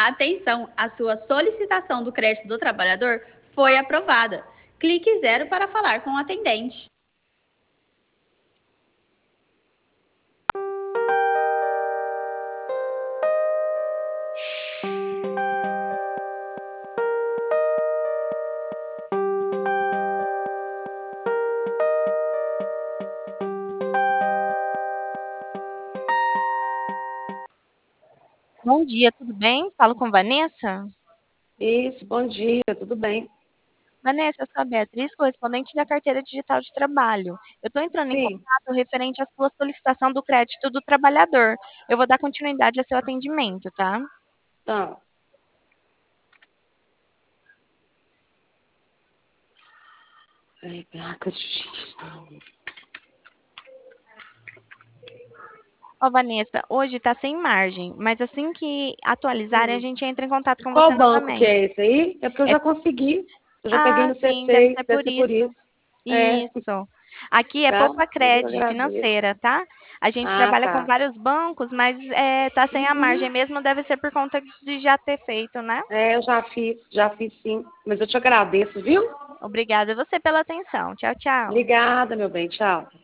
Atenção, a sua solicitação do crédito do trabalhador foi aprovada. Clique 0 para falar com o atendente. Bom dia, tudo bem? Falo com Vanessa? Isso, bom dia, tudo bem? Vanessa, eu sou a Beatriz, correspondente da carteira digital de trabalho. Eu estou entrando em Sim, contato referente à sua solicitação do crédito do trabalhador. Eu vou dar continuidade ao seu atendimento, tá? tá. Ai, placa de... Ó, Vanessa, hoje está sem margem, mas assim que atualizarem, a Hum. gente entra em contato com você Qual banco que novamente. é esse aí? É porque eu É- já consegui. Eu já peguei Ah, no sim, deve C6, ser deve por ser por isso. isso. É, Isso. Aqui é tá? Poupa Eu Cred agradeço. financeira, tá? A gente Ah, trabalha com tá. vários bancos, mas tá sem a margem Uhum. mesmo, deve ser por conta de já ter feito, né? É, eu já fiz sim. Mas eu te agradeço, viu? Obrigada a você pela atenção. Tchau, tchau. Obrigada, meu bem. Tchau.